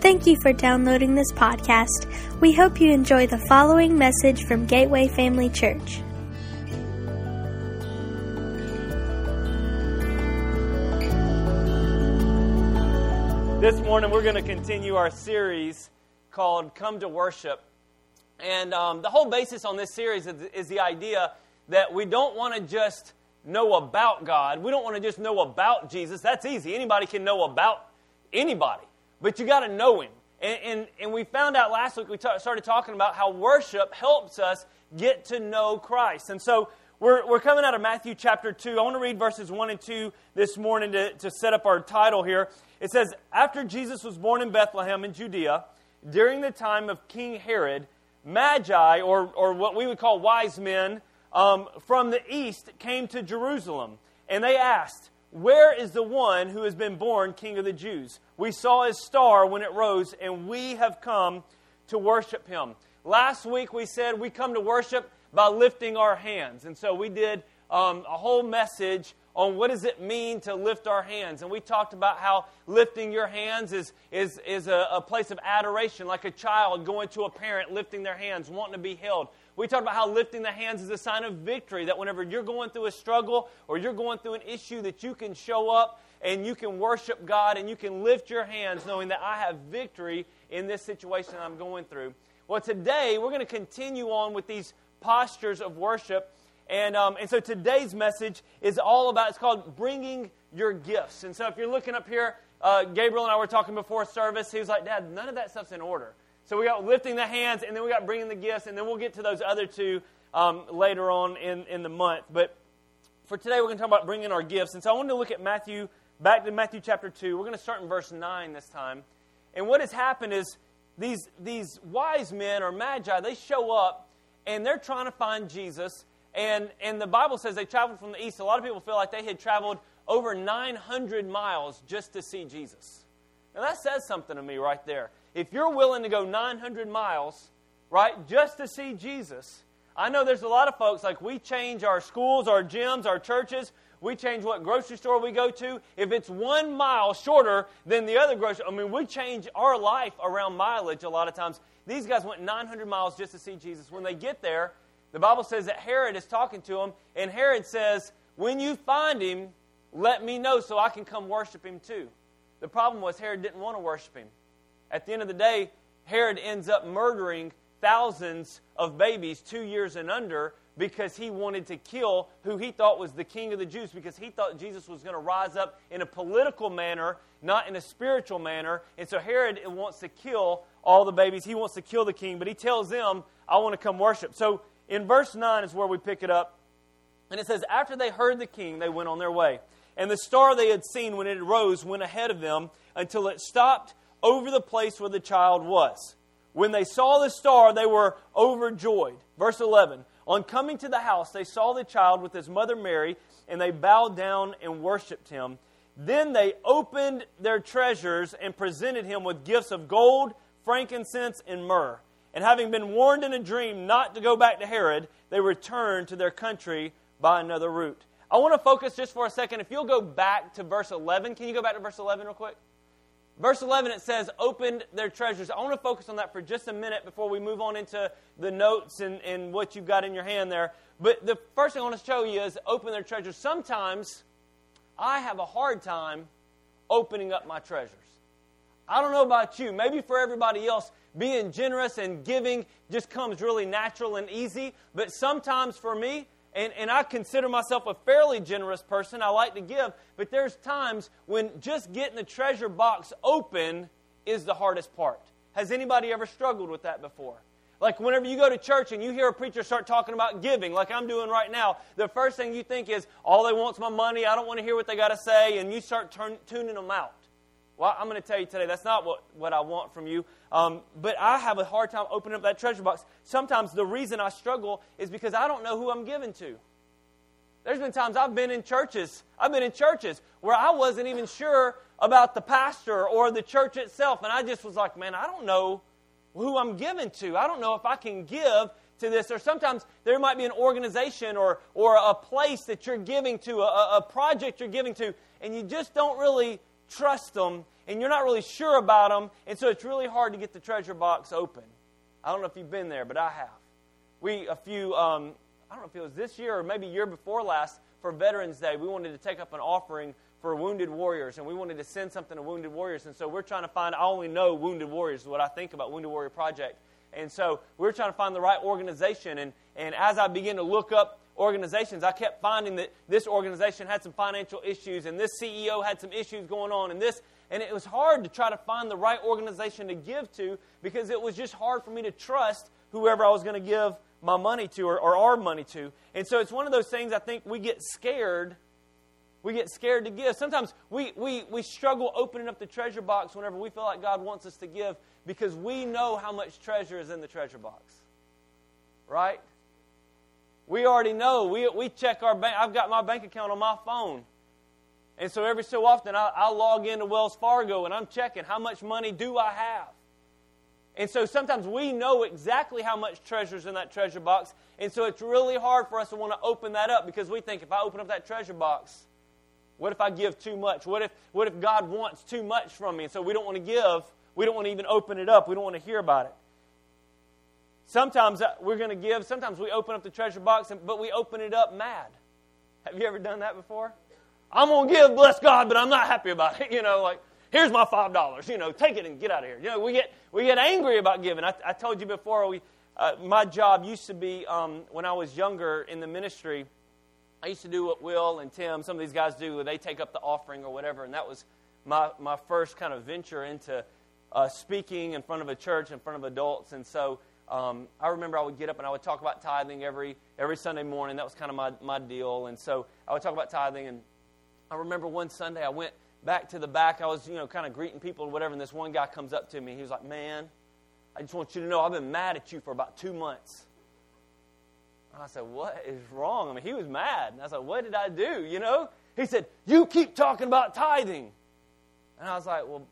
Thank you for downloading this podcast. We hope you enjoy the following message from Gateway Family Church. This morning we're going to continue our series called Come to Worship. And the whole basis on this series is the idea that we don't want to just know about God. We don't want to just know about Jesus. That's easy. Anybody can know about anybody. But you got to know Him. And we found out last week, we started talking about how worship helps us get to know Christ. And so we're coming out of Matthew chapter 2. I want to read verses 1 and 2 this morning to set up our title here. It says, after Jesus was born in Bethlehem in Judea, during the time of King Herod, Magi, or what we would call wise men, from the east came to Jerusalem. And they asked, where is the one who has been born King of the Jews? We saw his star when it rose, and we have come to worship Him. Last week we said we come to worship by lifting our hands. And so we did a whole message on what does it mean to lift our hands. And we talked about how lifting your hands is a place of adoration, like a child going to a parent, lifting their hands, wanting to be held. We talked about how lifting the hands is a sign of victory, that whenever you're going through a struggle or you're going through an issue, that you can show up and you can worship God and you can lift your hands knowing that I have victory in this situation I'm going through. Well, today we're going to continue on with these postures of worship. And so today's message is all about, it's called bringing your gifts. And so if you're looking up here, Gabriel and I were talking before service. He was like, Dad, none of that stuff's in order. So we got lifting the hands, and then we got bringing the gifts, and then we'll get to those other two later on in the month. But for today, we're going to talk about bringing our gifts. And so I wanted to look at back to Matthew chapter 2. We're going to start in verse 9 this time. And what has happened is these wise men or magi, they show up, and they're trying to find Jesus. And the Bible says they traveled from the east. A lot of people feel like they had traveled over 900 miles just to see Jesus. Now that says something to me right there. If you're willing to go 900 miles, right, just to see Jesus, I know there's a lot of folks, like we change our schools, our gyms, our churches, we change what grocery store we go to. If it's 1 mile shorter than the other grocery, we change our life around mileage a lot of times. These guys went 900 miles just to see Jesus. When they get there, the Bible says that Herod is talking to him, and Herod says, when you find him, let me know so I can come worship him too. The problem was Herod didn't want to worship him. At the end of the day, Herod ends up murdering thousands of babies 2 years and under because he wanted to kill who he thought was the king of the Jews, because he thought Jesus was going to rise up in a political manner, not in a spiritual manner. And so Herod wants to kill all the babies. He wants to kill the king, but he tells them, I want to come worship. So in verse 9 is where we pick it up. And it says, after they heard the king, they went on their way. And the star they had seen when it rose went ahead of them until it stopped over the place where the child was. When they saw the star, they were overjoyed. Verse 11, on coming to the house, they saw the child with his mother Mary, and they bowed down and worshipped him. Then they opened their treasures and presented him with gifts of gold, frankincense, and myrrh. And having been warned in a dream not to go back to Herod, they returned to their country by another route. I want to focus just for a second. If you'll go back to verse 11. Can you go back to verse 11 real quick? Verse 11, it says, opened their treasures. I want to focus on that for just a minute before we move on into the notes and what you've got in your hand there. But the first thing I want to show you is open their treasures. Sometimes I have a hard time opening up my treasures. I don't know about you. Maybe for everybody else, being generous and giving just comes really natural and easy. But sometimes for me, and I consider myself a fairly generous person, I like to give, but there's times when just getting the treasure box open is the hardest part. Has anybody ever struggled with that before? Like whenever you go to church and you hear a preacher start talking about giving, like I'm doing right now, the first thing you think is, all they want is my money, I don't want to hear what they got to say, and you start tuning them out. Well, I'm going to tell you today, that's not what I want from you. But I have a hard time opening up that treasure box. Sometimes the reason I struggle is because I don't know who I'm giving to. There's been times I've been in churches where I wasn't even sure about the pastor or the church itself. And I just was like, man, I don't know who I'm giving to. I don't know if I can give to this. Or sometimes there might be an organization or a place that you're giving to, a project you're giving to, and you just don't really trust them. and you're not really sure about them, and so it's really hard to get the treasure box open. I don't know if you've been there, but I have. I don't know if it was this year or maybe year before last, for Veterans Day, we wanted to take up an offering for wounded warriors, and we wanted to send something to wounded warriors, and so we're trying to find, I only know Wounded Warriors is what I think about Wounded Warrior Project, and so we're trying to find the right organization, and as I began to look up organizations, I kept finding that this organization had some financial issues, and this CEO had some issues going on, and it was hard to try to find the right organization to give to, because it was just hard for me to trust whoever I was going to give my money to or our money to. And so it's one of those things I think we get scared. We get scared to give. Sometimes we struggle opening up the treasure box whenever we feel like God wants us to give, because we know how much treasure is in the treasure box. Right? We already know. We check our bank. I've got my bank account on my phone. And so every so often I log into Wells Fargo and I'm checking how much money do I have. And so sometimes we know exactly how much treasure is in that treasure box. And so it's really hard for us to want to open that up, because we think, if I open up that treasure box, what if I give too much? What if God wants too much from me? And so we don't want to give. We don't want to even open it up. We don't want to hear about it. Sometimes we're going to give. Sometimes we open up the treasure box, but we open it up mad. Have you ever done that before? I'm going to give, bless God, but I'm not happy about it. Like, here's my $5. Take it and get out of here. We get angry about giving. I told you before, my job used to be, when I was younger in the ministry, I used to do what Will and Tim, some of these guys do, where they take up the offering or whatever, and that was my first kind of venture into speaking in front of a church, in front of adults. And so I remember I would get up and I would talk about tithing every Sunday morning. That was kind of my deal. And so I would talk about tithing, and I remember one Sunday I went back to the back. I was, kind of greeting people or whatever, and this one guy comes up to me. He was like, "Man, I just want you to know I've been mad at you for about 2 months." And I said, "What is wrong?" I mean, he was mad. And I said, "What did I do?" He said, "You keep talking about tithing." And I was like, "Well,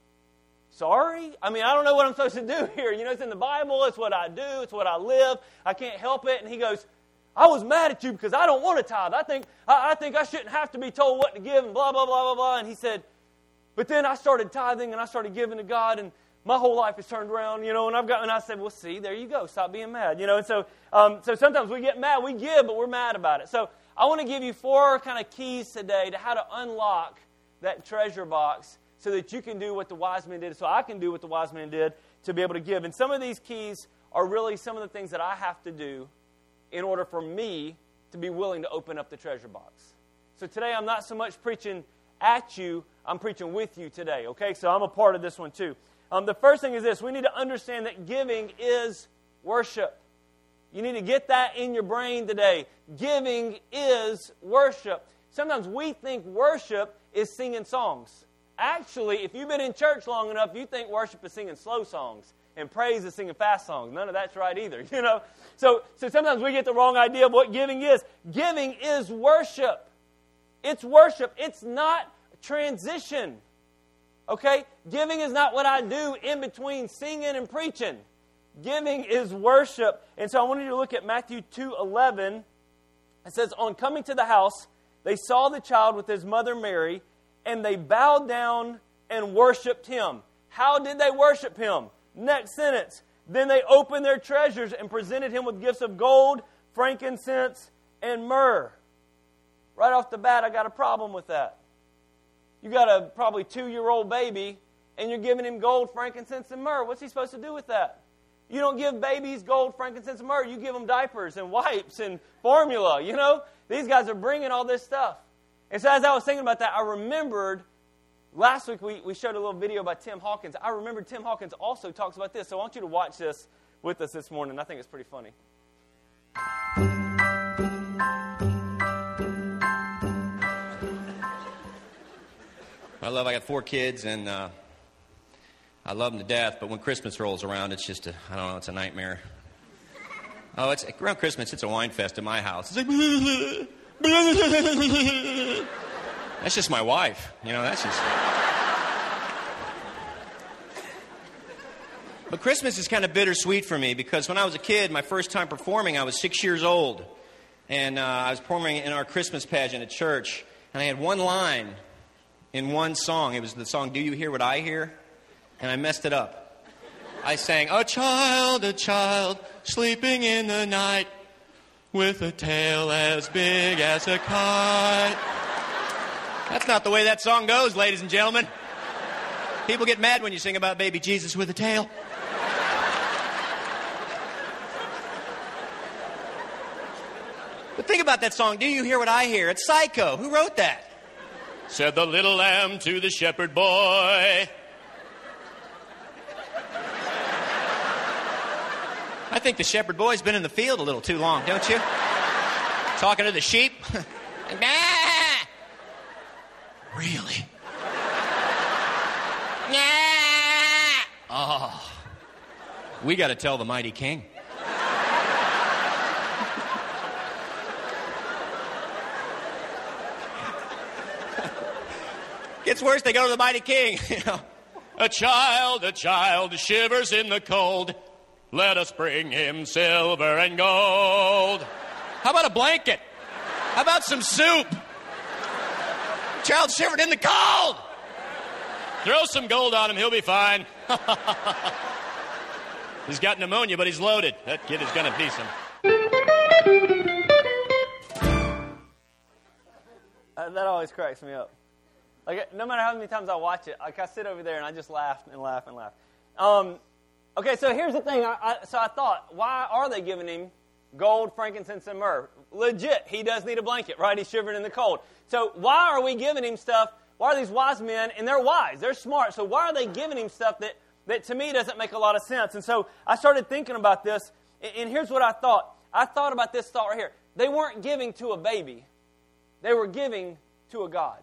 sorry? I mean, I don't know what I'm supposed to do here. It's in the Bible. It's what I do. It's what I live. I can't help it." And he goes, "I was mad at you because I don't want to tithe. I think I shouldn't have to be told what to give," and blah, blah, blah, blah, blah. And he said, "But then I started tithing and I started giving to God, and my whole life has turned around, and I said, "Well, see, there you go. Stop being mad." And so sometimes we get mad. We give, but we're mad about it. So I want to give you 4 kind of keys today to how to unlock that treasure box so that you can do what the wise men did, so I can do what the wise men did to be able to give. And some of these keys are really some of the things that I have to do in order for me to be willing to open up the treasure box. So today I'm not so much preaching at you, I'm preaching with you today, okay? So I'm a part of this one too. The first thing is this: we need to understand that giving is worship. You need to get that in your brain today. Giving is worship. Sometimes we think worship is singing songs. Actually, if you've been in church long enough, you think worship is singing slow songs and praise is singing fast songs. None of that's right either, So sometimes we get the wrong idea of what giving is. Giving is worship. It's worship. It's not transition. Okay? Giving is not what I do in between singing and preaching. Giving is worship. And so I want you to look at Matthew 2:11. It says, "On coming to the house, they saw the child with his mother Mary, and they bowed down and worshipped him." How did they worship him? Next sentence. "Then they opened their treasures and presented him with gifts of gold, frankincense, and myrrh." Right off the bat, I got a problem with that. You got a probably 2-year-old baby, and you're giving him gold, frankincense, and myrrh. What's he supposed to do with that? You don't give babies gold, frankincense, and myrrh. You give them diapers and wipes and formula, These guys are bringing all this stuff. And so as I was thinking about that, I remembered, last week we showed a little video by Tim Hawkins. I remembered Tim Hawkins also talks about this. So I want you to watch this with us this morning. I think it's pretty funny. I got 4 kids, and I love them to death, but when Christmas rolls around, it's just it's a nightmare. It's around Christmas, it's a wine fest in my house. It's like, that's just my wife, that's just... But Christmas is kind of bittersweet for me, because when I was a kid, my first time performing, I was 6 years old, and I was performing in our Christmas pageant at church, and I had one line in one song. It was the song, Do You Hear What I Hear? And I messed it up. I sang, a child, sleeping in the night, with a tail as big as a kite. That's not the way that song goes, ladies and gentlemen. People get mad when you sing about baby Jesus with a tail. But think about that song, Do You Hear What I Hear? It's Psycho. Who wrote that? Said the little lamb to the shepherd boy. I think the shepherd boy's been in the field a little too long, don't you? Talking to the sheep. Really? Oh, we got to tell the mighty king. Gets worse, they go to the mighty king. A child shivers in the cold. Let us bring him silver and gold. How about a blanket? How about some soup? Child shivered in the cold. Throw some gold on him, he'll be fine. He's got pneumonia, but he's loaded. That kid is going to be some. That always cracks me up. Like, no matter how many times I watch it, like I sit over there and I just laugh and laugh and laugh. Okay, so here's the thing. So I thought, why are they giving him gold, frankincense, and myrrh? Legit, he does need a blanket, right? He's shivering in the cold. So why are we giving him stuff? Why are these wise men, and they're wise, they're smart, so why are they giving him stuff that to me doesn't make a lot of sense? And so I started thinking about this, and here's what I thought. I thought about this thought right here. They weren't giving to a baby. They were giving to a God.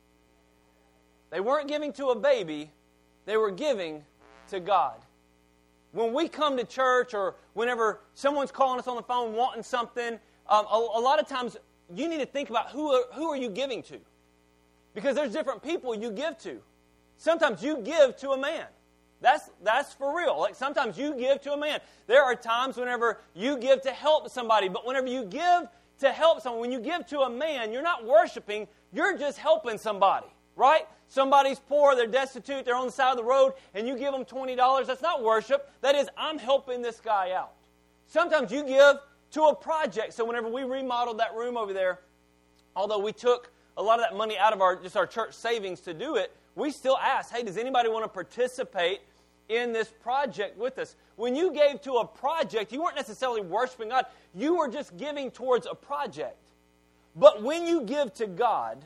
They weren't giving to a baby. They were giving to God. When we come to church or whenever someone's calling us on the phone wanting something, a lot of times you need to think about who are you giving to? Because there's different people you give to. Sometimes you give to a man. That's for real. Like sometimes you give to a man. There are times whenever you give to help somebody, but whenever you give to help someone, when you give to a man, you're not worshiping, you're just helping somebody, right? Somebody's poor, they're destitute, they're on the side of the road, and you give them $20. That's not worship. That is, I'm helping this guy out. Sometimes you give to a project. So whenever we remodeled that room over there, although we took a lot of that money out of our church savings to do it, we still asked, hey, does anybody want to participate in this project with us? When you gave to a project, you weren't necessarily worshiping God. You were just giving towards a project. But when you give to God,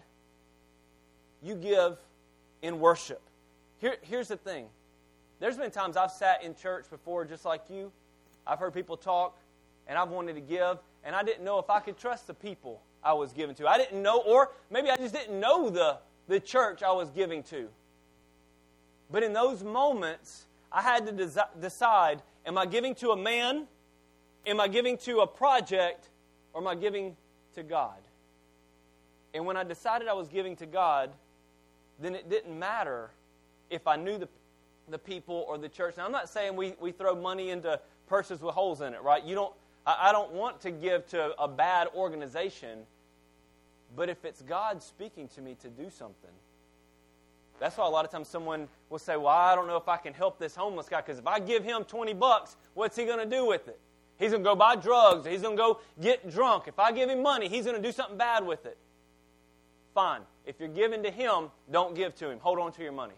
you give in worship. Here's the thing. There's been times I've sat in church before just like you. I've heard people talk, and I've wanted to give, and I didn't know if I could trust the people I was giving to. I didn't know, or maybe I just didn't know the church I was giving to. But in those moments, I had to decide, am I giving to a man, am I giving to a project, or am I giving to God? And when I decided I was giving to God, then it didn't matter if I knew the people or the church. Now, I'm not saying we throw money into purses with holes in it, right? I don't want to give to a bad organization, but if it's God speaking to me to do something, that's why a lot of times someone will say, well, I don't know if I can help this homeless guy, because if I give him $20, what's he going to do with it? He's going to go buy drugs. He's going to go get drunk. If I give him money, he's going to do something bad with it. Fine. If you're giving to him, don't give to him. Hold on to your money.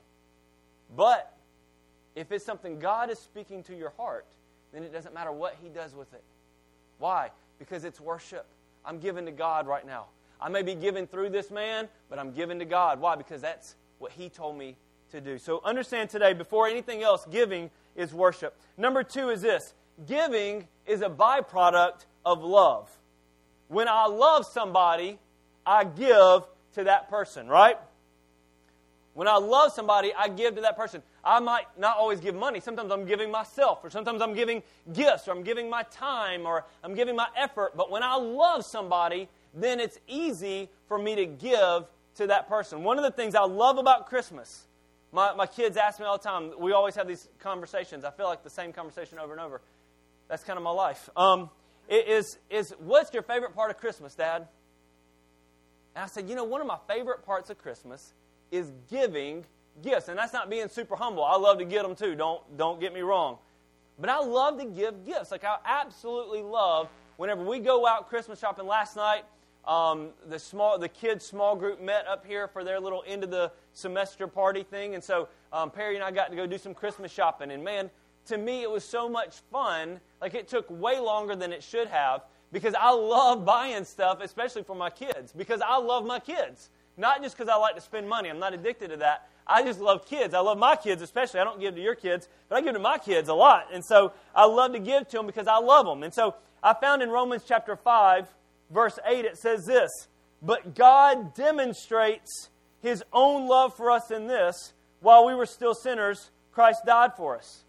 But if it's something God is speaking to your heart, then it doesn't matter what he does with it. Why? Because it's worship. I'm giving to God right now. I may be giving through this man, but I'm giving to God. Why? Because that's what he told me to do. So understand today, before anything else, giving is worship. Number 2 is this. Giving is a byproduct of love. When I love somebody, I give to that person, right? When I love somebody, I give to that person. I might not always give money. Sometimes I'm giving myself, or sometimes I'm giving gifts, or I'm giving my time, or I'm giving my effort. But when I love somebody, then it's easy for me to give to that person. One of the things I love about Christmas, my kids ask me all the time, we always have these conversations. I feel like the same conversation over and over. That's kind of my life. Is what's your favorite part of Christmas, Dad? And I said, one of my favorite parts of Christmas is giving gifts. And that's not being super humble. I love to get them too. Don't get me wrong. But I love to give gifts. Like I absolutely love whenever we go out Christmas shopping. Last night, the kids' small group met up here for their little end of the semester party thing. And so Perry and I got to go do some Christmas shopping. And man, to me, it was so much fun. Like it took way longer than it should have because I love buying stuff, especially for my kids, because I love my kids. Not just because I like to spend money. I'm not addicted to that. I just love kids. I love my kids especially. I don't give to your kids, but I give to my kids a lot. And so I love to give to them because I love them. And so I found in Romans chapter 5, verse 8, it says this, "But God demonstrates His own love for us in this, while we were still sinners, Christ died for us."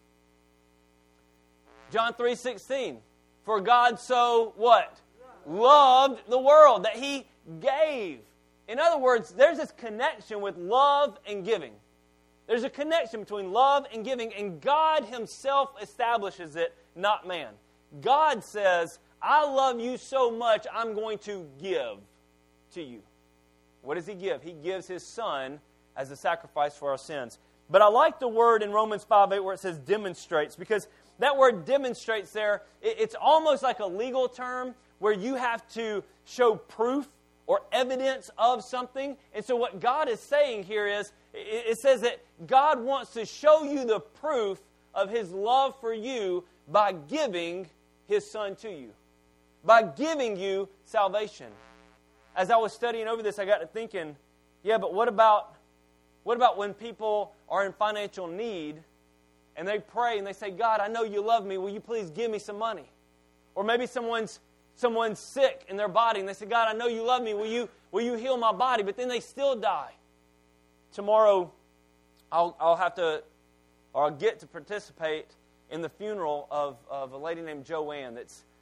John 3:16, "For God so," what? "Loved the world," that He gave. In other words, there's this connection with love and giving. There's a connection between love and giving, and God Himself establishes it, not man. God says, "I love you so much, I'm going to give to you." What does He give? He gives His Son as a sacrifice for our sins. But I like the word in Romans 5:8 where it says demonstrates, because that word demonstrates there, it's almost like a legal term where you have to show proof or evidence of something. And so what God is saying here is, it says that God wants to show you the proof of His love for you by giving His Son to you, by giving you salvation. As I was studying over this, I got to thinking, yeah, but what about when people are in financial need and they pray and they say, "God, I know you love me. Will you please give me some money?" Or maybe someone's sick in their body and they say, "God, I know you love me. Will you heal my body?" But then they still die. Tomorrow, I'll get to participate in the funeral of a lady named Joanne.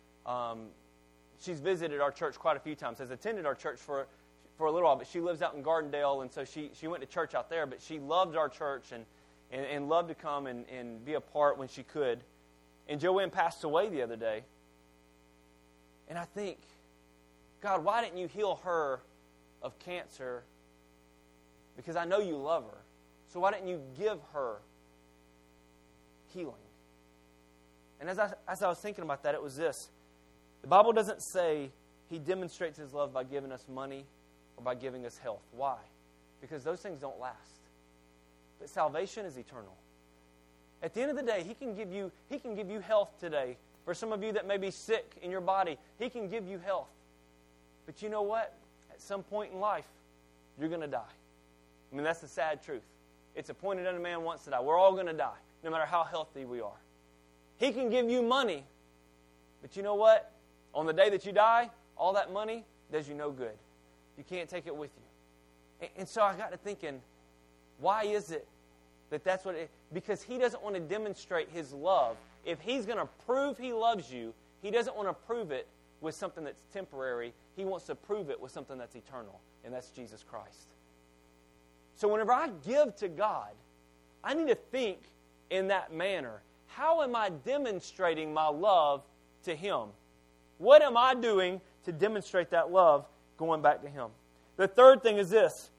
She's visited our church quite a few times. Has attended our church for a little while, but she lives out in Gardendale, and so she went to church out there. But she loved our church and loved to come and be a part when she could. And Joanne passed away the other day. And I think, God, why didn't you heal her of cancer? Because I know you love her. So why didn't you give her healing? And as I was thinking about that, it was this. The Bible doesn't say He demonstrates His love by giving us money or by giving us health. Why? Because those things don't last. But salvation is eternal. At the end of the day, He can give you health today. For some of you that may be sick in your body, He can give you health. But you know what? At some point in life, you're going to die. I mean, that's the sad truth. It's appointed unto man once to die. We're all going to die, no matter how healthy we are. He can give you money. But you know what? On the day that you die, all that money does you no good. You can't take it with you. And so I got to thinking, why is it that's what it is? Because He doesn't want to demonstrate His love. If He's going to prove He loves you, He doesn't want to prove it with something that's temporary. He wants to prove it with something that's eternal, and that's Jesus Christ. So whenever I give to God, I need to think in that manner. How am I demonstrating my love to Him? What am I doing to demonstrate that love going back to Him? The third thing is this.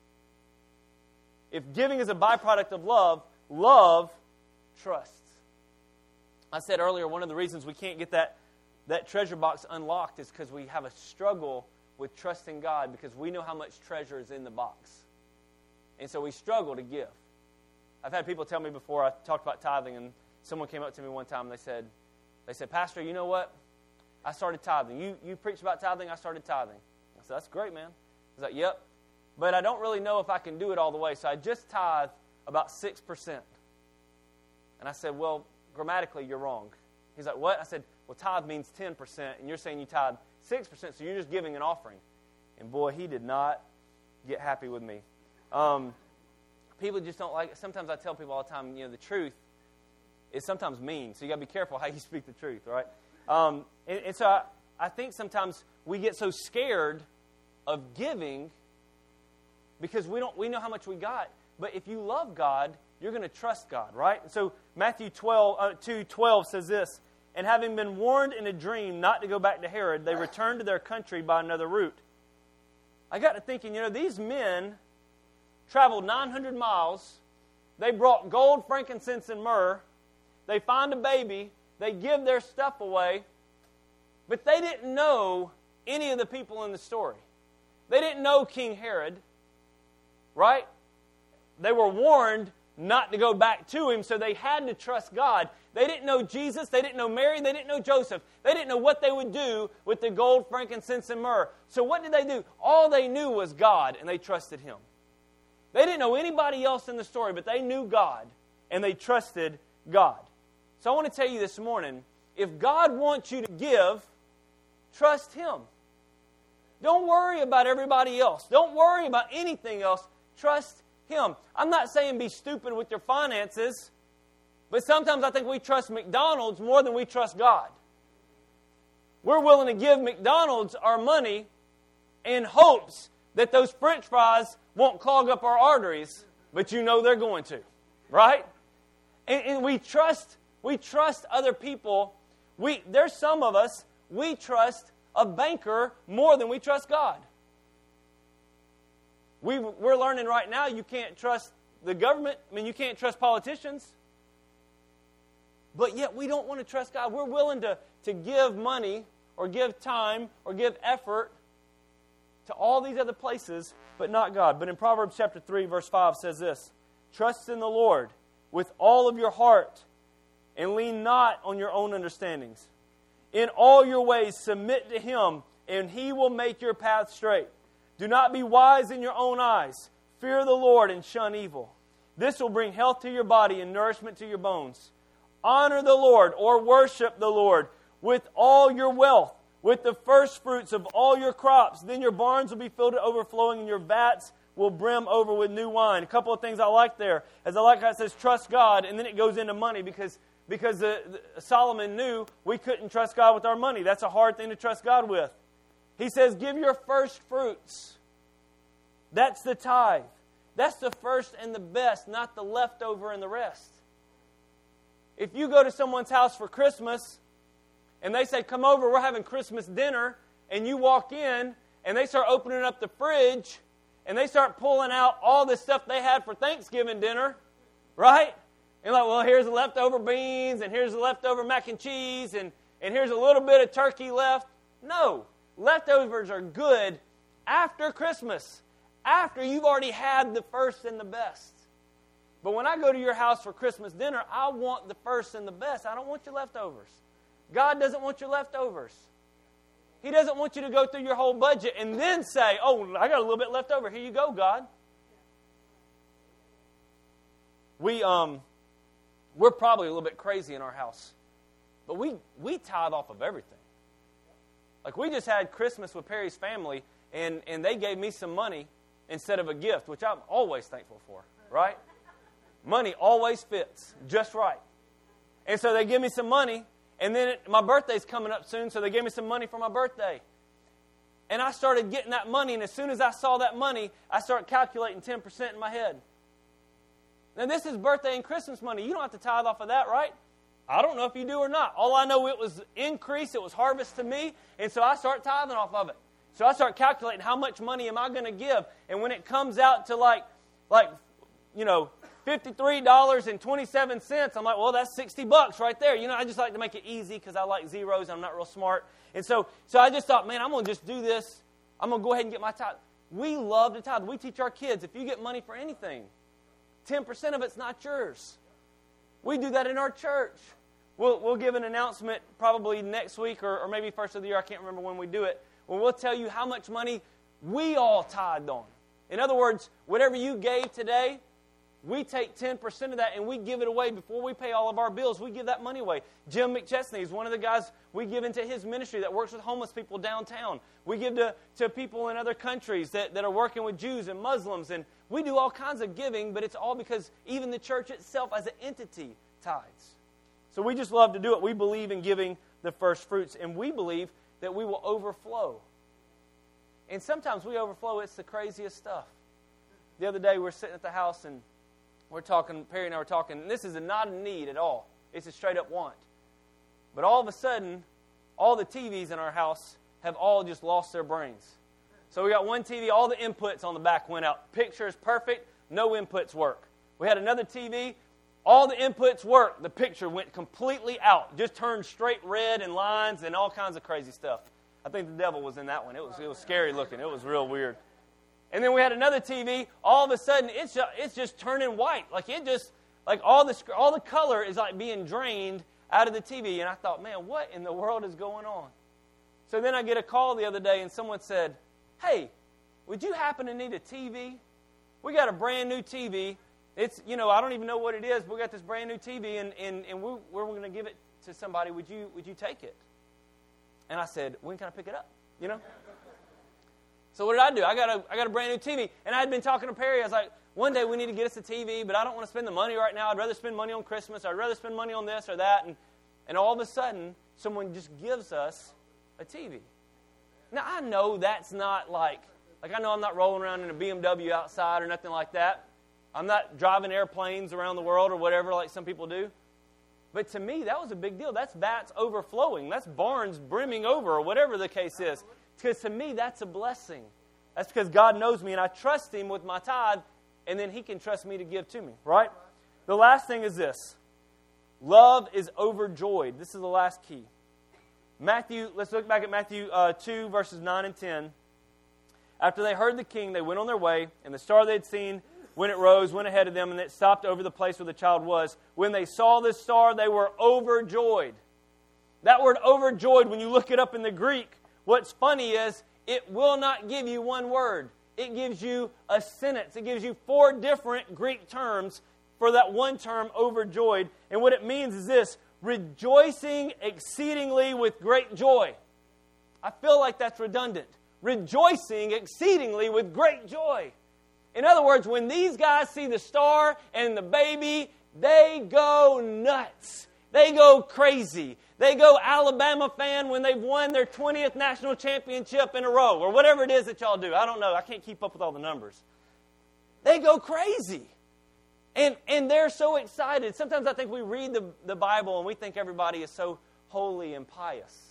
If giving is a byproduct of love, love trusts. I said earlier, one of the reasons we can't get that treasure box unlocked is because we have a struggle with trusting God because we know how much treasure is in the box. And so we struggle to give. I've had people tell me before, I talked about tithing, and someone came up to me one time and they said, "Pastor, you know what? I started tithing. You preached about tithing, I started tithing." I said, "That's great, man." I was like, "Yep. But I don't really know if I can do it all the way, so I just tithe about 6%. And I said, "Well, grammatically, you're wrong." He's like, "What?" I said, "Well, tithe means 10%, and you're saying you tithe 6%, so you're just giving an offering." And boy, he did not get happy with me. People just don't like it. Sometimes I tell people all the time, the truth is sometimes mean, so you got to be careful how you speak the truth, right? And so I think sometimes we get so scared of giving because we know how much we got. But if you love God, you're going to trust God, right? And so Matthew 2:12 says this, "And having been warned in a dream not to go back to Herod, they returned to their country by another route." I got to thinking, these men traveled 900 miles. They brought gold, frankincense, and myrrh. They find a baby. They give their stuff away. But they didn't know any of the people in the story. They didn't know King Herod, right? They were warned not to go back to him, so they had to trust God. They didn't know Jesus. They didn't know Mary. They didn't know Joseph. They didn't know what they would do with the gold, frankincense, and myrrh. So what did they do? All they knew was God, and they trusted Him. They didn't know anybody else in the story, but they knew God, and they trusted God. So I want to tell you this morning, if God wants you to give, trust Him. Don't worry about everybody else. Don't worry about anything else. Trust Him. I'm not saying be stupid with your finances, but sometimes I think we trust McDonald's more than we trust God. We're willing to give McDonald's our money in hopes that those French fries won't clog up our arteries, but you know they're going to, right? And we trust other people. There's some of us, we trust a banker more than we trust God. We're learning right now you can't trust the government. I mean, you can't trust politicians. But yet we don't want to trust God. We're willing to give money or give time or give effort to all these other places, but not God. But in Proverbs chapter 3, verse 5 says this, "Trust in the Lord with all of your heart and lean not on your own understandings. In all your ways submit to Him, and He will make your path straight. Do not be wise in your own eyes. Fear the Lord and shun evil. This will bring health to your body and nourishment to your bones. Honor the Lord," or worship the Lord, "with all your wealth, with the first fruits of all your crops. Then your barns will be filled to overflowing, and your vats will brim over with new wine." A couple of things I like there. As I like how it says, trust God, and then it goes into money because Solomon knew we couldn't trust God with our money. That's a hard thing to trust God with. He says, give your first fruits. That's the tithe. That's the first and the best, not the leftover and the rest. If you go to someone's house for Christmas and they say, come over, we're having Christmas dinner, and you walk in and they start opening up the fridge and they start pulling out all the stuff they had for Thanksgiving dinner, right? And like, well, here's the leftover beans, and here's the leftover mac and cheese, and here's a little bit of turkey left. No, leftovers are good after Christmas, after you've already had the first and the best. But when I go to your house for Christmas dinner, I want the first and the best. I don't want your leftovers. God doesn't want your leftovers. He doesn't want you to go through your whole budget and then say, oh, I got a little bit left over. Here you go, God. We're probably a little bit crazy in our house. But we tithe off of everything. Like we just had Christmas with Perry's family, and they gave me some money instead of a gift, which I'm always thankful for, right? Money always fits just right. And so they give me some money, and then my birthday's coming up soon, so they gave me some money for my birthday. And I started getting that money, and as soon as I saw that money, I started calculating 10% in my head. Now, this is birthday and Christmas money. You don't have to tithe off of that, right? I don't know if you do or not. All I know, it was increase, it was harvest to me, and so I start tithing off of it. So I start calculating how much money am I going to give, and when it comes out to like $53.27, I'm like, well, that's $60 right there. You know, I just like to make it easy because I like zeros. I'm not real smart. And so I just thought, man, I'm going to just do this. I'm going to go ahead and get my tithe. We love to tithe. We teach our kids, if you get money for anything, 10% of it's not yours. We do that in our church. We'll give an announcement probably next week or maybe first of the year. I can't remember when we do it. Well, we'll tell you how much money we all tithed on. In other words, whatever you gave today, we take 10% of that and we give it away before we pay all of our bills. We give that money away. Jim McChesney is one of the guys we give into his ministry that works with homeless people downtown. We give to people in other countries that are working with Jews and Muslims. And we do all kinds of giving, but it's all because even the church itself as an entity tithes. So we just love to do it. We believe in giving the first fruits, and we believe that we will overflow. And sometimes we overflow. It's the craziest stuff. The other day we were sitting at the house and we're talking, Perry and I were talking, and this is not a need at all. It's a straight up want. But all of a sudden, all the TVs in our house have all just lost their brains. So we got one TV, all the inputs on the back went out. Picture is perfect, no inputs work. We had another TV, all the inputs worked. The picture went completely out, just turned straight red and lines and all kinds of crazy stuff. I think the devil was in that one. It was scary looking. It was real weird. And then we had another TV. All of a sudden, it's just turning white. All the color is like being drained out of the TV. And I thought, man, what in the world is going on? So then I get a call the other day, and someone said, hey, would you happen to need a TV? We got a brand new TV. It's, I don't even know what it is, but we got this brand new TV, and we're going to give it to somebody. Would you take it? And I said, when can I pick it up? So what did I do? I got a brand new TV, and I had been talking to Perry. I was like, one day we need to get us a TV, but I don't want to spend the money right now. I'd rather spend money on Christmas. I'd rather spend money on this or that. And all of a sudden, someone just gives us a TV. Now, I know that's not like I know I'm not rolling around in a BMW outside or nothing like that. I'm not driving airplanes around the world or whatever like some people do. But to me, that was a big deal. That's vats overflowing. That's barns brimming over or whatever the case is. Because to me, that's a blessing. That's because God knows me and I trust Him with my tithe, and then He can trust me to give to me, right? The last thing is this. Love is overjoyed. This is the last key. Let's look back at Matthew 2, verses 9 and 10. After they heard the king, they went on their way, and the star they had seen when it rose went ahead of them, and it stopped over the place where the child was. When they saw this star, they were overjoyed. That word overjoyed, when you look it up in the Greek, what's funny is it will not give you one word. It gives you a sentence. It gives you 4 different Greek terms for that one term, overjoyed. And what it means is this: rejoicing exceedingly with great joy. I feel like that's redundant. Rejoicing exceedingly with great joy. In other words, when these guys see the star and the baby, they go nuts. They go crazy. They go Alabama fan when they've won their 20th national championship in a row, or whatever it is that y'all do. I don't know. I can't keep up with all the numbers. They go crazy. And they're so excited. Sometimes I think we read the Bible and we think everybody is so holy and pious.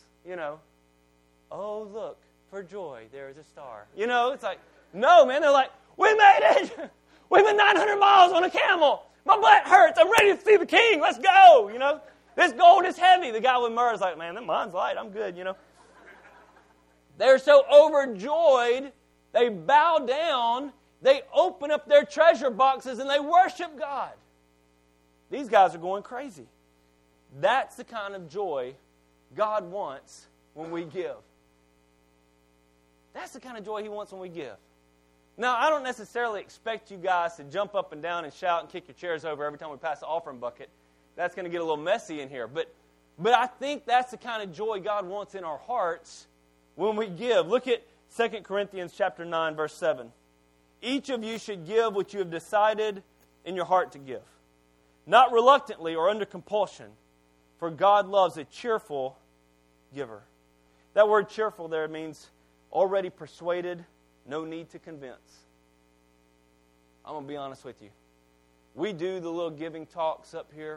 Oh, look, for joy, there is a star. It's like, no, man. They're like, we made it. We've been 900 miles on a camel. My butt hurts. I'm ready to see the king. Let's go. This gold is heavy. The guy with myrrh is like, man, mine's light. I'm good, They're so overjoyed, they bow down, they open up their treasure boxes, and they worship God. These guys are going crazy. That's the kind of joy God wants when we give. That's the kind of joy He wants when we give. Now, I don't necessarily expect you guys to jump up and down and shout and kick your chairs over every time we pass the offering bucket. That's going to get a little messy in here. But I think that's the kind of joy God wants in our hearts when we give. Look at 2 Corinthians chapter 9, verse 7. Each of you should give what you have decided in your heart to give, not reluctantly or under compulsion, for God loves a cheerful giver. That word cheerful there means already persuaded, no need to convince. I'm going to be honest with you. We do the little giving talks up here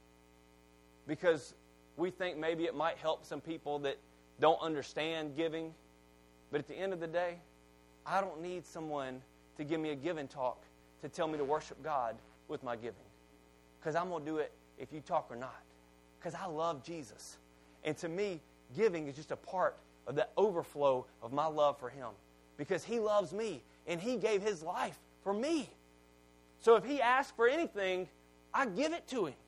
because we think maybe it might help some people that don't understand giving. But at the end of the day, I don't need someone to give me a giving talk to tell me to worship God with my giving. Because I'm going to do it if you talk or not. Because I love Jesus. And to me, giving is just a part of the overflow of my love for Him. Because He loves me, and He gave His life for me. So if He asks for anything, I give it to Him.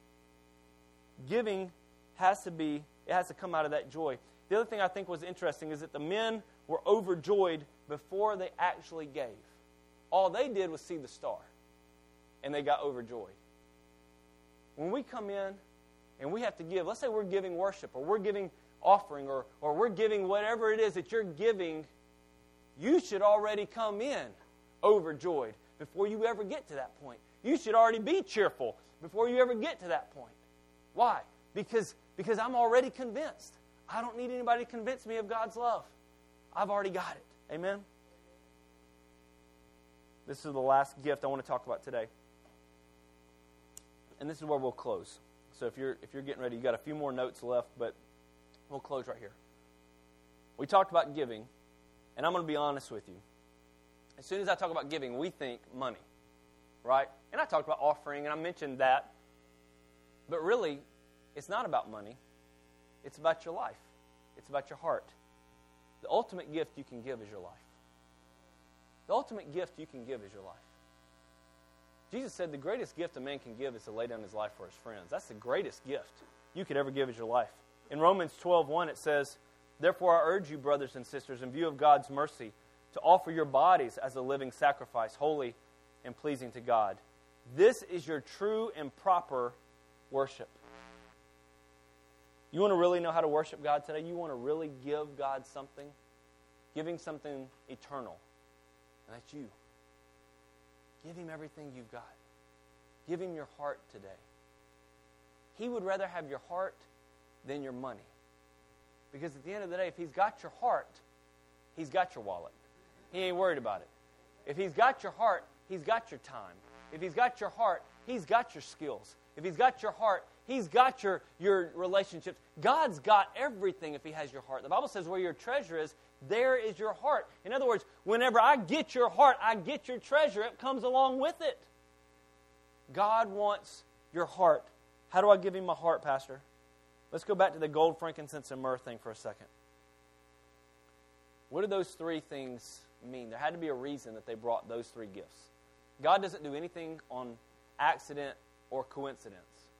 Giving has to come out of that joy. The other thing I think was interesting is that the men were overjoyed before they actually gave. All they did was see the star, and they got overjoyed. When we come in and we have to give, let's say we're giving worship, or we're giving offering, or we're giving whatever it is that you're giving, you should already come in overjoyed before you ever get to that point. You should already be cheerful before you ever get to that point. Why? Because I'm already convinced. I don't need anybody to convince me of God's love. I've already got it. Amen? This is the last gift I want to talk about today. And this is where we'll close. So if you're getting ready, you've got a few more notes left, but we'll close right here. We talked about giving, and I'm going to be honest with you. As soon as I talk about giving, we think money. right? And I talked about offering, and I mentioned that. But really, it's not about money. It's about your life. It's about your heart. The ultimate gift you can give is your life. The ultimate gift you can give is your life. Jesus said the greatest gift a man can give is to lay down his life for his friends. That's the greatest gift you could ever give is your life. In Romans 12:1 it says, "Therefore I urge you, brothers and sisters, in view of God's mercy, to offer your bodies as a living sacrifice, holy and pleasing to God. This is your true and proper worship." You want to really know how to worship God today? You want to really give God something? Giving something eternal. And that's you. Give Him everything you've got. Give Him your heart today. He would rather have your heart than your money. Because at the end of the day, if He's got your heart, He's got your wallet. He ain't worried about it. If He's got your heart, He's got your time. If He's got your heart, He's got your skills. If He's got your heart, He's got your relationships. God's got everything if He has your heart. The Bible says where your treasure is, there is your heart. In other words, whenever I get your heart, I get your treasure. It comes along with it. God wants your heart. How do I give Him my heart, Pastor? Let's go back to the gold, frankincense, and myrrh thing for a second. What do those three things mean? There had to be a reason that they brought those three gifts. God doesn't do anything on accident or coincidence.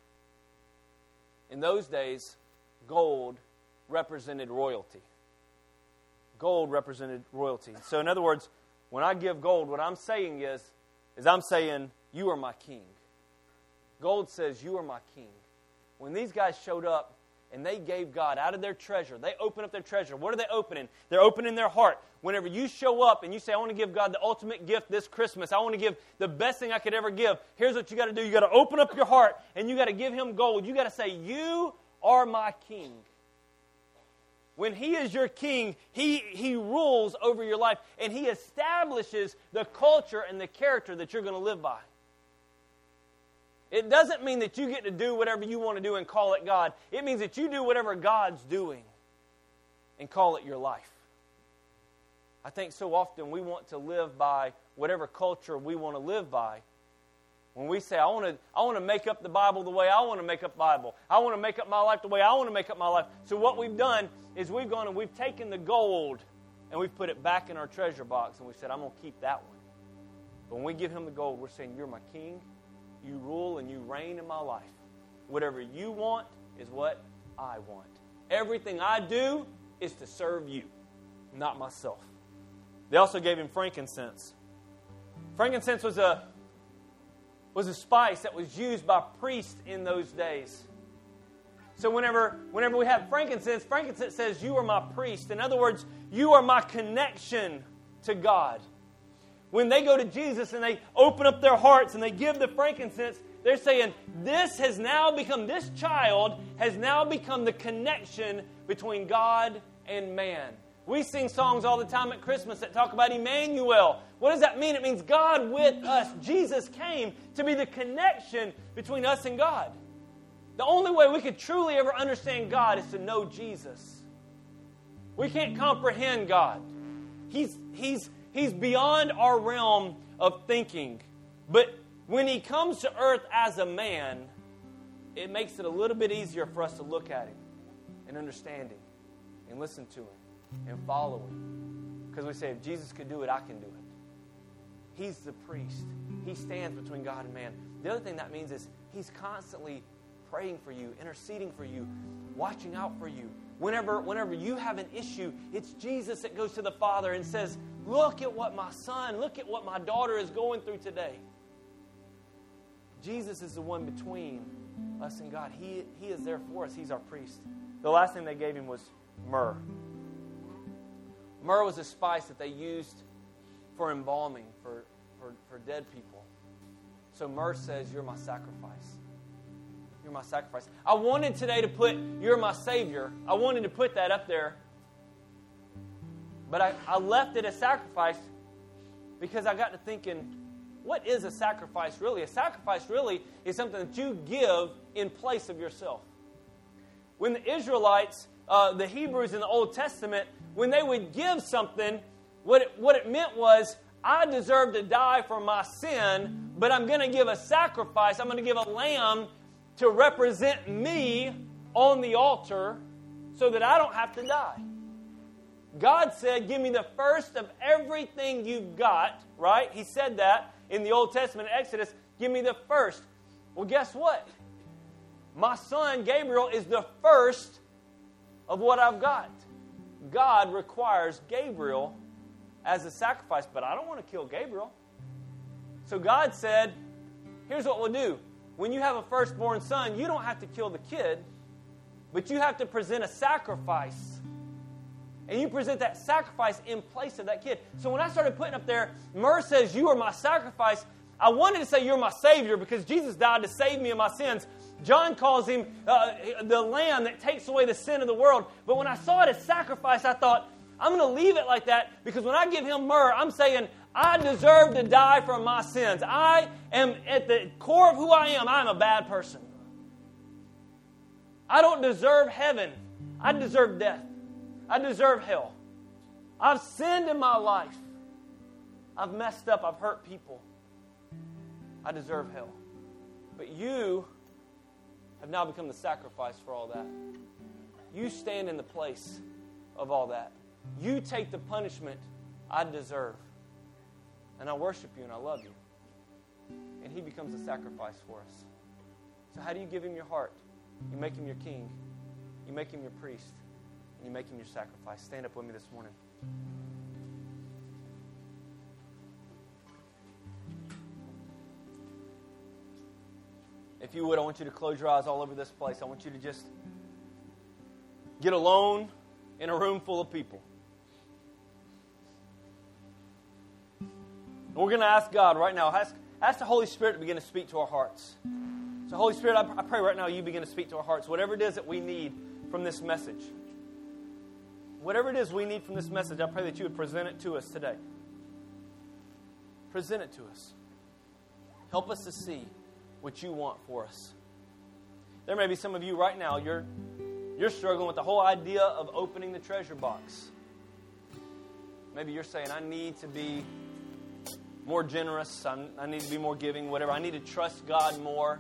In those days, gold represented royalty. Gold represented royalty. So in other words, when I give gold, what I'm saying is I'm saying, you are my king. Gold says, you are my king. When these guys showed up and they gave God out of their treasure, they opened up their treasure. What are they opening? They're opening their heart. Whenever you show up and you say, I want to give God the ultimate gift this Christmas, I want to give the best thing I could ever give, here's what you got to do. You got to open up your heart and you got to give Him gold. You got to say, you are my king. When He is your king, He rules over your life and He establishes the culture and the character that you're going to live by. It doesn't mean that you get to do whatever you want to do and call it God. It means that you do whatever God's doing and call it your life. I think so often we want to live by whatever culture we want to live by. When we say, I want to make up the Bible the way I want to make up the Bible. I want to make up my life the way I want to make up my life. So what we've done is we've gone and we've taken the gold and we've put it back in our treasure box and we said, I'm going to keep that one. But when we give Him the gold, we're saying, you're my king. You rule and you reign in my life. Whatever you want is what I want. Everything I do is to serve you, not myself. They also gave Him frankincense. Frankincense was a spice that was used by priests in those days. So whenever we have frankincense says, you are my priest. In other words, you are my connection to God. When they go to Jesus and they open up their hearts and they give the frankincense, they're saying, this child has now become the connection between God and man. We sing songs all the time at Christmas that talk about Emmanuel. What does that mean? It means God with us. Jesus came to be the connection between us and God. The only way we could truly ever understand God is to know Jesus. We can't comprehend God. He's beyond our realm of thinking. But when He comes to earth as a man, it makes it a little bit easier for us to look at Him and understand Him and listen to Him and follow Him. Because we say, if Jesus could do it, I can do it. He's the priest. He stands between God and man. The other thing that means is He's constantly praying for you, interceding for you, watching out for you. Whenever you have an issue, it's Jesus that goes to the Father and says, look at what my son, look at what my daughter is going through today. Jesus is the one between us and God. He is there for us. He's our priest. The last thing they gave Him was myrrh. Myrrh was a spice that they used for embalming, for dead people. So myrrh says, you're my sacrifice. You're my sacrifice. I wanted today to put, you're my Savior. I wanted to put that up there. But I left it as sacrifice because I got to thinking, what is a sacrifice really? A sacrifice really is something that you give in place of yourself. When the Israelites, the Hebrews in the Old Testament, when they would give something, what it meant was, I deserve to die for my sin, but I'm going to give a sacrifice. I'm going to give a lamb to represent me on the altar so that I don't have to die. God said, give me the first of everything you've got, right? He said that in the Old Testament, Exodus, give me the first. Well, guess what? My son, Gabriel, is the first of what I've got. God requires Gabriel as a sacrifice, but I don't want to kill Gabriel. So God said, here's what we'll do. When you have a firstborn son, you don't have to kill the kid, but you have to present a sacrifice. And you present that sacrifice in place of that kid. So when I started putting up there, Murr says, you are my sacrifice, I wanted to say you're my Savior because Jesus died to save me of my sins. John calls him the Lamb that takes away the sin of the world. But when I saw it as sacrifice, I thought, I'm going to leave it like that because when I give him myrrh, I'm saying, I deserve to die for my sins. I am, at the core of who I am, I'm a bad person. I don't deserve heaven. I deserve death. I deserve hell. I've sinned in my life. I've messed up. I've hurt people. I deserve hell. But you have now become the sacrifice for all that. You stand in the place of all that. You take the punishment I deserve. And I worship you and I love you. And he becomes a sacrifice for us. So how do you give him your heart? You make him your king. You make him your priest. And you make him your sacrifice. Stand up with me this morning. If you would, I want you to close your eyes all over this place. I want you to just get alone in a room full of people. And we're going to ask God right now, ask the Holy Spirit to begin to speak to our hearts. So Holy Spirit, I pray right now you begin to speak to our hearts. Whatever it is that we need from this message. Whatever it is we need from this message, I pray that you would present it to us today. Present it to us. Help us to see what you want for us. There may be some of you right now, you're struggling with the whole idea of opening the treasure box. Maybe you're saying, I need to be more generous. I need to be more giving, whatever. I need to trust God more.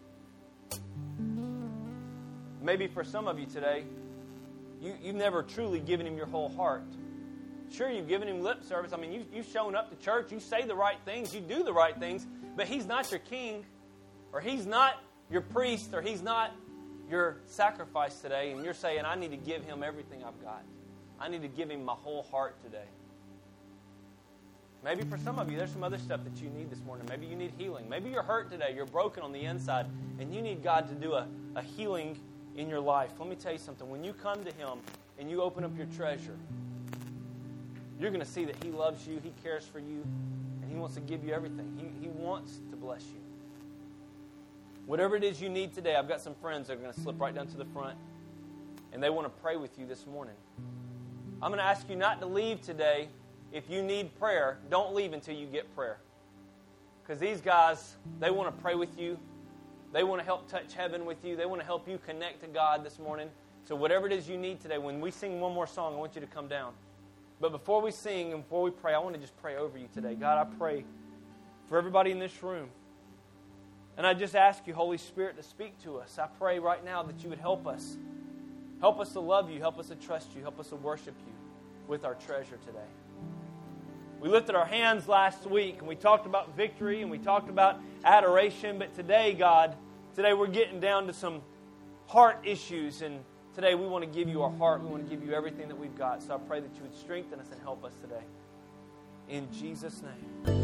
Maybe for some of you today, you've never truly given him your whole heart. Sure, you've given him lip service. I mean, you've shown up to church. You say the right things. You do the right things. But he's not your king. Or he's not your priest. Or he's not your sacrifice today. And you're saying, I need to give him everything I've got. I need to give him my whole heart today. Maybe for some of you, there's some other stuff that you need this morning. Maybe you need healing. Maybe you're hurt today. You're broken on the inside. And you need God to do a healing in your life. Let me tell you something. When you come to him and you open up your treasure, you're going to see that he loves you, he cares for you, and he wants to give you everything. He wants to bless you. Whatever it is you need today, I've got some friends that are going to slip right down to the front, and they want to pray with you this morning. I'm going to ask you not to leave today. If you need prayer, don't leave until you get prayer. Because these guys, they want to pray with you. They want to help touch heaven with you. They want to help you connect to God this morning. So whatever it is you need today, when we sing one more song, I want you to come down. But before we sing and before we pray, I want to just pray over you today. God, I pray for everybody in this room. And I just ask you, Holy Spirit, to speak to us. I pray right now that you would help us. Help us to love you. Help us to trust you. Help us to worship you with our treasure today. We lifted our hands last week, and we talked about victory, and we talked about adoration. But today, God, today we're getting down to some heart issues, and today we want to give you our heart. We want to give you everything that we've got. So I pray that you would strengthen us and help us today. In Jesus' name.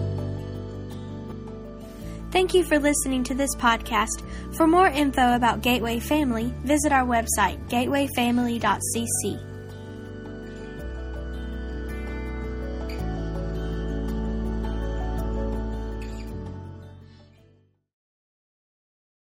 Thank you for listening to this podcast. For more info about Gateway Family, visit our website, gatewayfamily.cc.